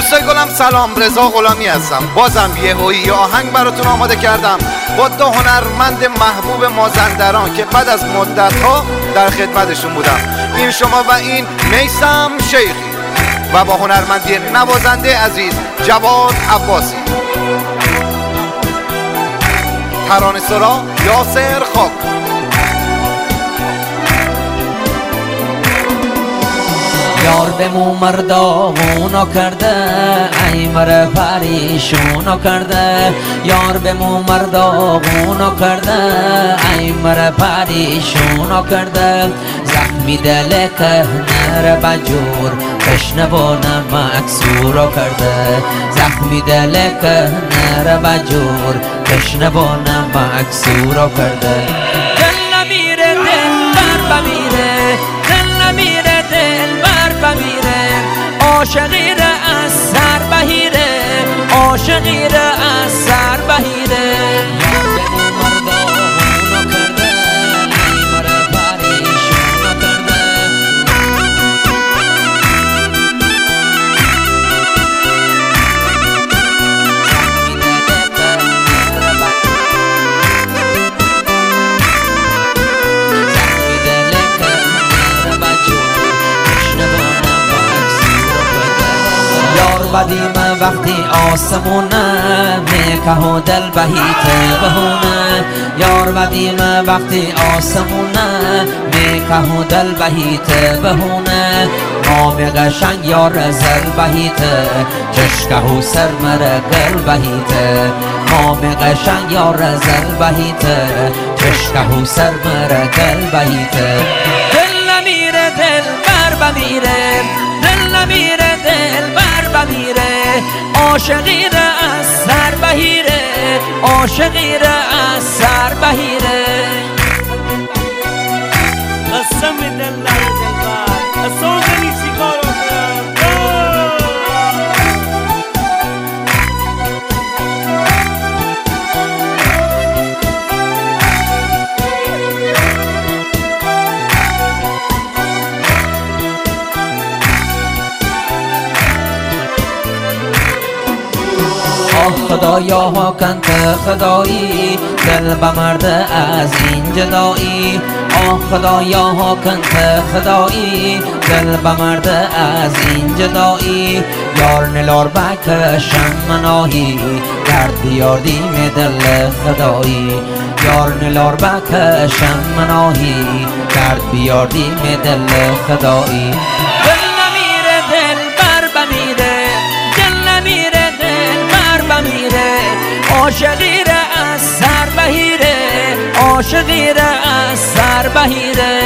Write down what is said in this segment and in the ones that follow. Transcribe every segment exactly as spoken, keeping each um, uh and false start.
دوستای گلم سلام، رضا غلامی هستم. بازم یه هویی آهنگ براتون آماده کردم با دو هنرمند محبوب مازندران که بعد از مدت‌ها در خدمتشون بودم. این شما و این میثم شیخی و با هنرمندی نوازنده عزیز جواد عباسی. ترانه‌سرا یاسر خاک. یار به مو مرداغونو کرده، ای مره پریشونو کرده. یار به مو مرداغونو کرده، ای مره پریشونو کرده. زخمی دل که نره بجور بشنوانه مکسورو کرده. زخمی دل که نره بجور بشنوانه مکسورو کرده. دل نمیره دل بر بمیره، دل نمیره دل بر بمیره. عاشقی را از سر بهیره، عاشقی را از سر بهیره. بدیم وقتی آسمونه میکه و دل بهیت بهونه. یار بدیم وقتی آسمونه میکه و دل بهیت بهونه. نام قشنگ یار زل بهیت چشکه و سر مره گل بهیت. نام قشنگ یار زل بهیت چشکه و سر مره گل بهیت. دل نمیره دل بر بمیره، دل نمیره دل بر بمیره. عاشقی را از سر بهیره، عاشقی را از سر بهیره. قسم دل نره دل بر اصلا نیسی کارو کنم. خدایا ها کنت خدایی دل بمرده از این جدایی. آه خدایا ها کنت خدایی دل بمرده از این جدایی. یار نلار بکشم مناهی گرد بیاردیم دل خدایی. یار نلار بکشم مناهی گرد بیاردیم دل خدایی. دل نمیره دل بر بمیره، دل نمیره دل بر بمیره. عاشقی را از سر بهیره، عاشقی را از سر بهیره.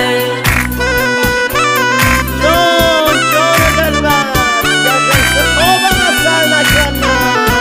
جان جان دلبر یا دست خوابم از سر نکنم.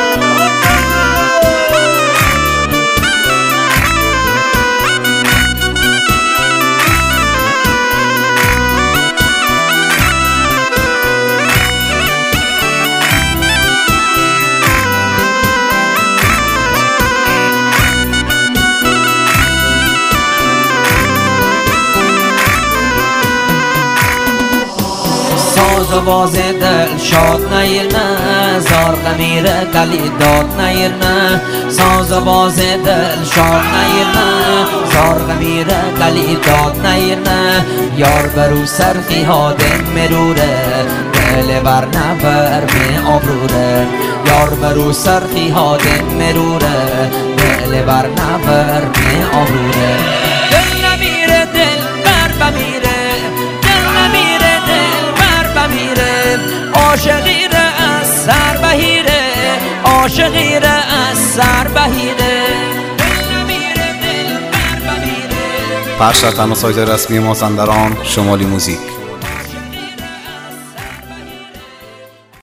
ساز و باز دل شاد نیرنه، زار غمیره گلی داد نیرنه. ساز و باز دل شاد نیرنه، زار غمیره گلی داد نیرنه. یار برو سرخی ها دم مروره، دل بر نبر می آبروره. یار برو سرخی ها دم مروره، دل بر نبر می آبروره. دل نمیره دل بر بمیره، دل نمیره دل بر بمیره. عاشقی را از سر بهیره، عاشقی را از سر بهیره. دل نمیره دل بر بمیره. پخش در تنها سایت رسمی مازندران شمالی موزیک.